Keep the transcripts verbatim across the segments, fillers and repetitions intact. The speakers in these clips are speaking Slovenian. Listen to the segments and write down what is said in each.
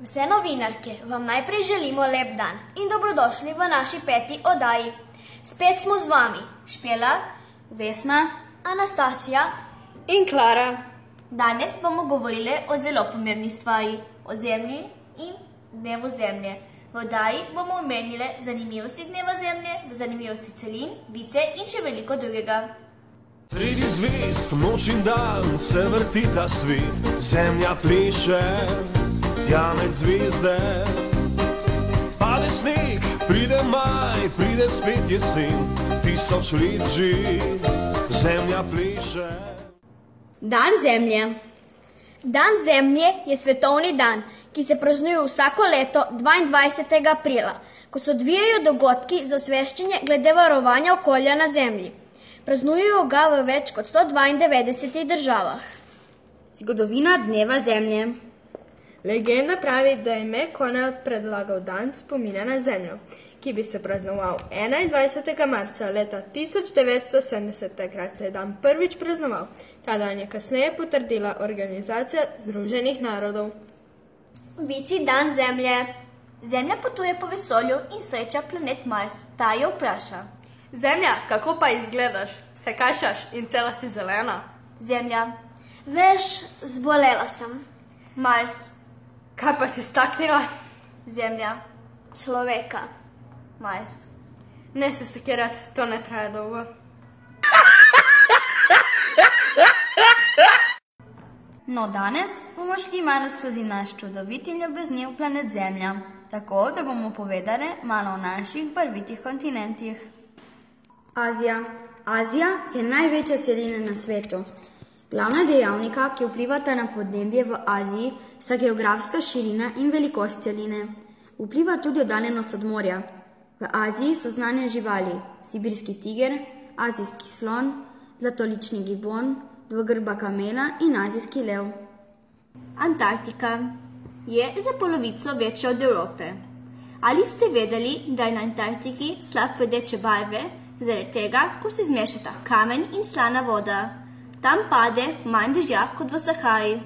Vse novinarke vam najprej želimo lep dan in dobrodošli v naši peti oddaji. Spet smo z vami Špela, Vesna, Anastasija in Klara. Danes bomo govorili o zelo pomembni stvari, o zemlji in dnevu zemlje. V oddaji bomo omenili zanimivosti dneva zemlje, zanimivosti celin, vice in še veliko drugega. Sredi zvezd, noč in dan se vrti ta svet, zemlja pleše, tja med zvezde. Pade sneg, pride maj, pride spet jesen, tisoč let že, zemlja pleše. Dan zemlje. Dan zemlje je svetovni dan, ki se praznuje vsako leto dvaindvajsetega aprila, ko se odvijajo dogodki za osveščanje glede varovanja okolja na zemlji. Praznujejo ga v več kot sto dvaindevetdesetih državah. Zgodovina dneva zemlje. Legenda pravi, da je McConnell predlagal dan spomina na zemljo, ki bi se praznoval enaindvajsetega marca leta tisoč devetsto sedemdeset, takrat se je dan prvič praznoval. Ta dan je kasneje potrdila Organizacija združenih narodov. Vici dan zemlje. Zemlja potuje po vesolju in sreča planet Mars. Ta jo vpraša: Zemlja, kako pa izgledaš? Se kašaš in cela si zelena? Zemlja: Veš, zbolela sem. Mars: Kaj pa si staknila? Zemlja: Človeka. Mars: Ne se sekirat, to ne traja dolgo. No, danes bomo šli malo skozi naš čudovit in ljubezniv planet Zemlja, tako da bomo povedali malo o naših barvitih kontinentih. Azija. Azija je največja celina na svetu. Glavna dejavnika, ki vplivata na podnebje v Aziji, sta geografska širina in velikost celine. Vpliva tudi oddaljenost od morja. V Aziji so znane živali: sibirski tiger, azijski slon, zlatolični gibon, dvogrba kamela in azijski lev. Antarktika je za polovico večja od Evrope. Ali ste vedeli, da je na Antarktiki slap rdeče barve, zaradi tega, ko se zmešata kamen in slana voda? Tam pade manj dežja kot v Sahari.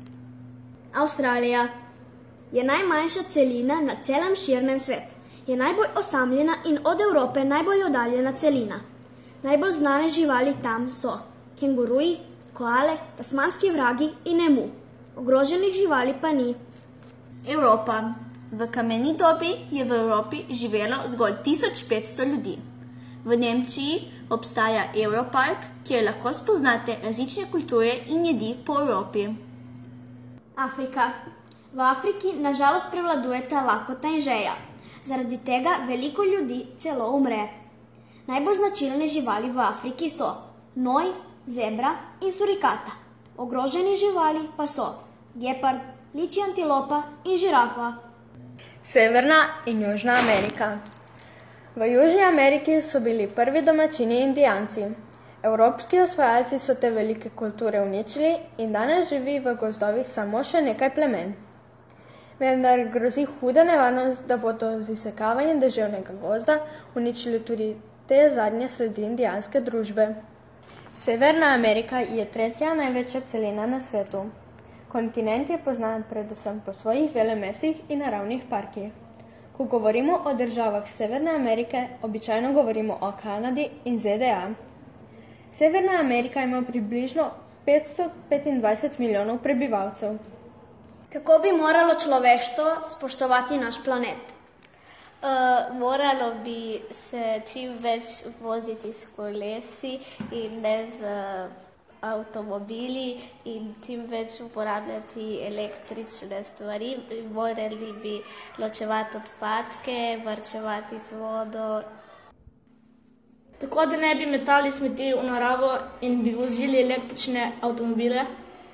Avstralija je najmanjša celina na celem širnem svetu. Je najbolj osamljena in od Evrope najbolj oddaljena celina. Najbolj znane živali tam so kenguruji, koale, tasmanski vragi in emu. Ogroženih živali pa ni. Evropa. V kameni dobi je v Evropi živelo zgolj tisoč petsto ljudi. V Nemčiji obstaja Europark, kjer lahko spoznate različne kulture in jedi po Evropi. Afrika. V Afriki nažalost prevladujeta lakota in žeja. Zaradi tega veliko ljudi celo umre. Najbolj značilne živali v Afriki so noj, zebra in surikata. Ogroženi živali pa so gepard, ličji antilopa in žirafa. Severna in Južna Amerika. V Južni Ameriki so bili prvi domačini Indijanci. Evropski osvajalci so te velike kulture uničili in danes živi v gozdovih samo še nekaj plemen. Vendar grozi huda nevarnost, da bodo z izsekavanjem deževnega gozda uničili tudi te zadnje sledi indijanske družbe. Severna Amerika je tretja največja celina na svetu. Kontinent je poznan predvsem po svojih velemestih in naravnih parkih. Ko govorimo o državah Severne Amerike, običajno govorimo o Kanadi in Z D A. Severna Amerika ima približno petsto petindvajset milijonov prebivalcev. Kako bi moralo človeštvo spoštovati naš planet? Uh, moralo bi se čim več voziti s kolesi in ne z uh, avtomobili in čim več uporabljati električne stvari. Morali bi ločevati odpadke, varčevati z vodo. Tako da ne bi metali smeti v naravo in bi vozili električne avtomobile.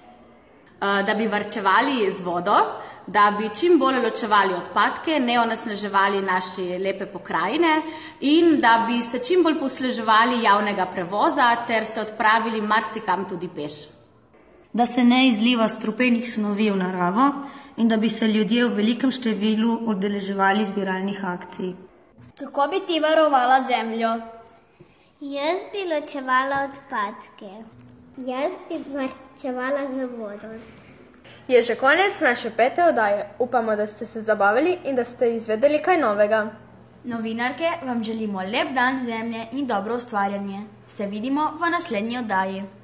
Da bi varčevali z vodo, da bi čim bolj ločevali odpadke, ne onesnaževali naše lepe pokrajine in da bi se čim bolj posluževali javnega prevoza ter se odpravili marsikam tudi peš. Da se ne izliva strupenih snovi v naravo in da bi se ljudje v velikem številu udeleževali zbiralnih akcij. Kako bi ti varovala zemljo? Jaz bi ločevala odpadke. Jaz bi varčevala za vodo. Je že konec naše pete oddaje. Upamo, da ste se zabavali in da ste izvedeli kaj novega. Novinarke vam želimo lep dan zemlje in dobro ustvarjanje. Se vidimo v naslednji oddaji.